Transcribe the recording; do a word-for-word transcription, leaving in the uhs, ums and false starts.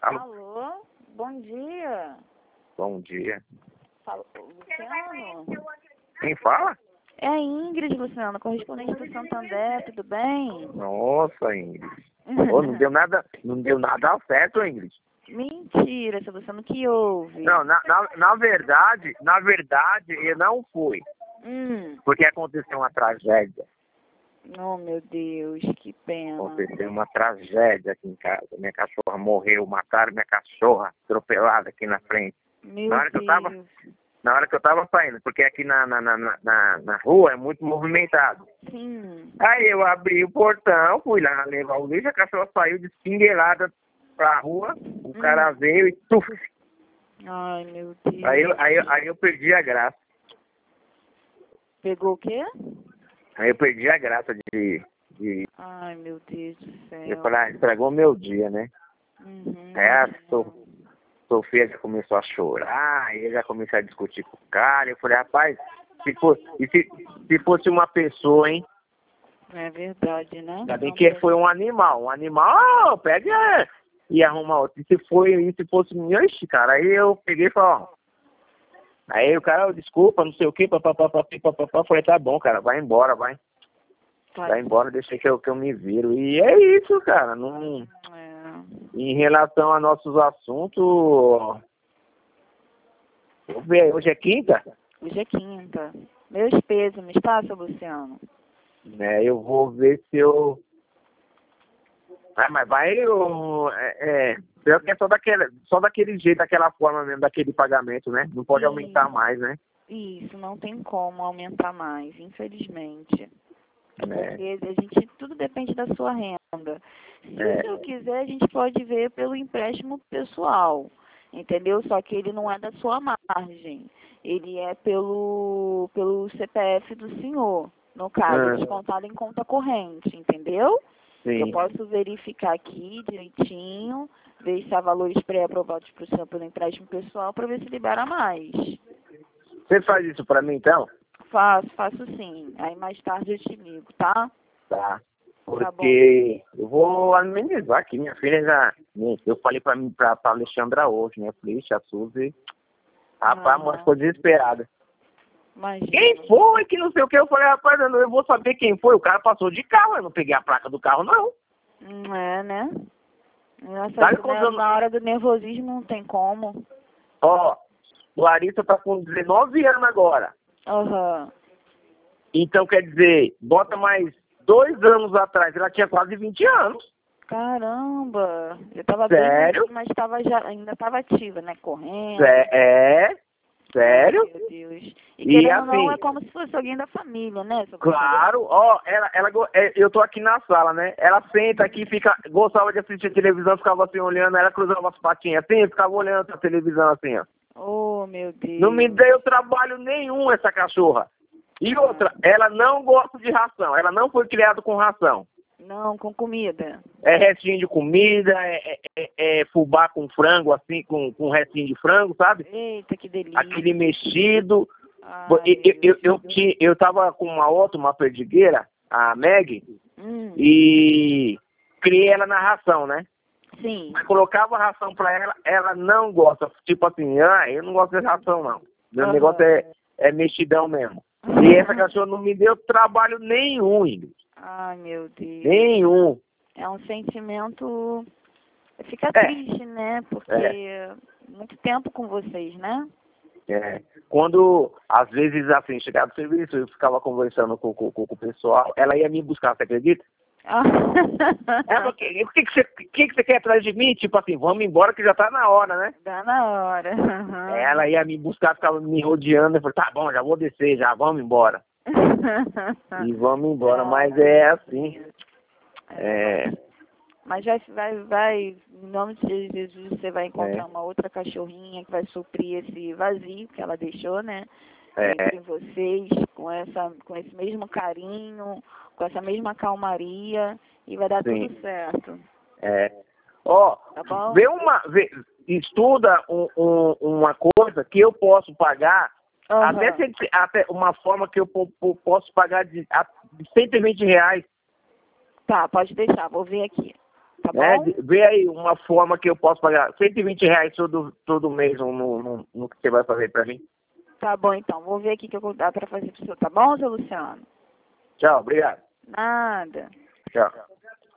Alô? Alô? Bom dia. Bom dia. Fala, Luciano? Quem fala? É a Ingrid, Luciano, correspondente do Santander, tudo bem? Nossa, Ingrid. Ô, não deu nada, não deu nada certo, Ingrid. Mentira, seu Luciano, que houve? Não, na, na, na verdade, na verdade, eu não fui. Hum. Porque aconteceu uma tragédia. Oh, meu Deus, que pena. Aconteceu uma tragédia aqui em casa. Minha cachorra morreu, mataram minha cachorra atropelada aqui na frente. Meu Na hora que eu Deus. tava, na hora que eu tava saindo, porque aqui na, na, na, na, na rua é muito movimentado. Sim. Aí eu abri o portão, fui lá levar o lixo, a cachorra saiu desfingueirada pra rua, o Hum. cara veio e tuf. Ai, meu Deus. Aí, eu- aí, eu- aí eu perdi a graça. Pegou o quê? Aí eu perdi a graça de... de Ai, meu Deus do céu. eu falei, ah, estragou meu dia, né? Uhum. Aí a So- Sofia já começou a chorar, aí eu já comecei a discutir com o cara. Eu falei, rapaz, se fosse, e se, se fosse uma pessoa, hein? É verdade, né? Ainda bem Não que tem- foi um animal. Um animal, oh, pega é, e arruma outro. E se, foi, e se fosse, ixi, cara, aí eu peguei e falei, ó. Aí o cara, oh, desculpa, não sei o que, papapá, papapá. Falei, tá bom, cara, vai embora, vai. Vai. Vai embora, deixa que eu, que eu me viro. E é isso, cara. Não... É. Em relação a nossos assuntos, vamos ver, hoje é quinta, Hoje é quinta. Meus pêsames, tá, seu Luciano? né? Eu vou ver se eu... Ah, mas vai, eu... É, é, pior que é só daquele, só daquele jeito, daquela forma mesmo, daquele pagamento, né? Não pode Sim. aumentar mais, né? Isso, não tem como aumentar mais, infelizmente. É É. porque a gente, tudo depende da sua renda. Se É. o senhor quiser, a gente pode ver pelo empréstimo pessoal, entendeu? Só que ele não é da sua margem. Ele é pelo, pelo C P F do senhor. No caso, Ah. descontado em conta corrente, entendeu? Eu Sim. posso verificar aqui direitinho, ver se há valores pré-aprovados para o senhor pelo empréstimo pessoal, para ver se libera mais. Você faz isso pra mim, então? Faço, faço sim. Aí mais tarde eu te ligo, tá? Tá. Tá bom. Porque eu vou amenizar aqui. Minha filha já... Eu falei pra, mim, pra, pra Alexandra hoje, né? Eu falei, ixi, a Suzy... Rapaz, a mulher Ah. ficou desesperada. Imagina. Quem foi que não sei o que? Eu falei, rapaz, eu, não, eu vou saber quem foi. O cara passou de carro, eu não peguei a placa do carro, não. Não é, né? Nossa, Sabe né, quando eu... na hora do nervosismo não tem como. Ó, Larissa tá com dezenove anos agora. Aham. Então, quer dizer, bota mais dois anos atrás, ela tinha quase vinte anos. Caramba. Eu tava Sério? bem, mas tava já, ainda tava ativa, né? Correndo. Sé- É, sério. Ai, meu Deus. E, E querendo ou não, assim, é como se fosse alguém da família, né? seu claro, ó, ela, ela, go- é, eu tô aqui na sala, né? Ela senta aqui, fica, gostava de assistir televisão, ficava assim olhando, ela cruzava as patinhas assim, ficava olhando a televisão assim, ó. Oh, meu Deus. Não me deu trabalho nenhum essa cachorra. E outra, ela não gosta de ração, ela não foi criada com ração. Não, com comida. É restinho de comida, é, é, é fubá com frango, assim, com, com restinho de frango, sabe? Eita, que delícia. Aquele mexido. Ai, Eu, eu, eu, Deus. eu, tinha- eu tava com uma outra, uma perdigueira, a Meg, Hum, e criei ela na ração, né? sim. Mas colocava ração pra ela, ela não gosta. Tipo assim, ah, eu não gosto de ração, não. Meu Aham. negócio é, é mexidão mesmo. E essa cachorra não me deu trabalho nenhum, Ingrid. Ai, meu Deus. Nenhum. É um sentimento... Fica É. triste, né? Porque muito tempo com vocês, né? É. Quando, às vezes, assim, chegava do serviço, eu ficava conversando com, com, com, com o pessoal, ela ia me buscar, você acredita? Ah. Ela, o que, o que, que, você, o que, que você quer atrás de mim? Tipo assim, vamos embora que já tá na hora, né? Dá na hora. Aham. Ela ia me buscar, ficava me rodeando, eu falei, tá bom, já vou descer, já, vamos embora. E vamos embora, mas é assim. É, Mas vai, vai, vai, em nome de Jesus, você vai encontrar É. uma outra cachorrinha que vai suprir esse vazio que ela deixou, né? É. Entre vocês, com, essa, com esse mesmo carinho, com essa mesma calmaria, e vai dar Sim. tudo certo. é. Ó, Tá bom? vê uma, vê, estuda um, um, uma coisa que eu posso pagar, Aham. até, se- até uma forma que eu po- po- posso pagar de, a- de cento e vinte reais. Tá, pode deixar, vou ver aqui. tá né? bom? Vê aí uma forma que eu posso pagar cento e vinte reais todo, todo mês no, no, no que você vai fazer pra mim. Tá bom, então. Vou ver aqui o que eu dá pra fazer pro senhor, tá bom, seu Luciano? Tchau, obrigado. Nada. Tchau.